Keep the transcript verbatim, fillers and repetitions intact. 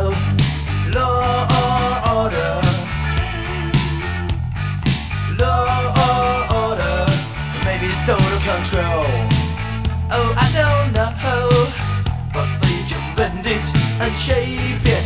of law or order. Law or order, maybe it's total control. Oh, I don't know, but we can bend it and shape it